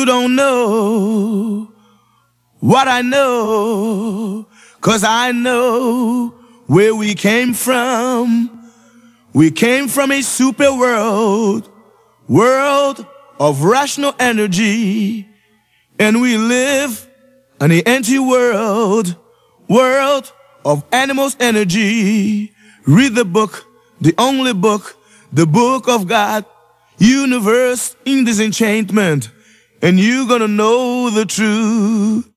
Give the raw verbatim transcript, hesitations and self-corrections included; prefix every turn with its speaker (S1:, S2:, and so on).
S1: You don't know what I know, 'cause I know where we came from. We came from a super world, world of rational energy, and we live in an empty world, world of animals' energy. Read the book, the only book, the book of God, universe in disenchantment, and you're gonna know the truth.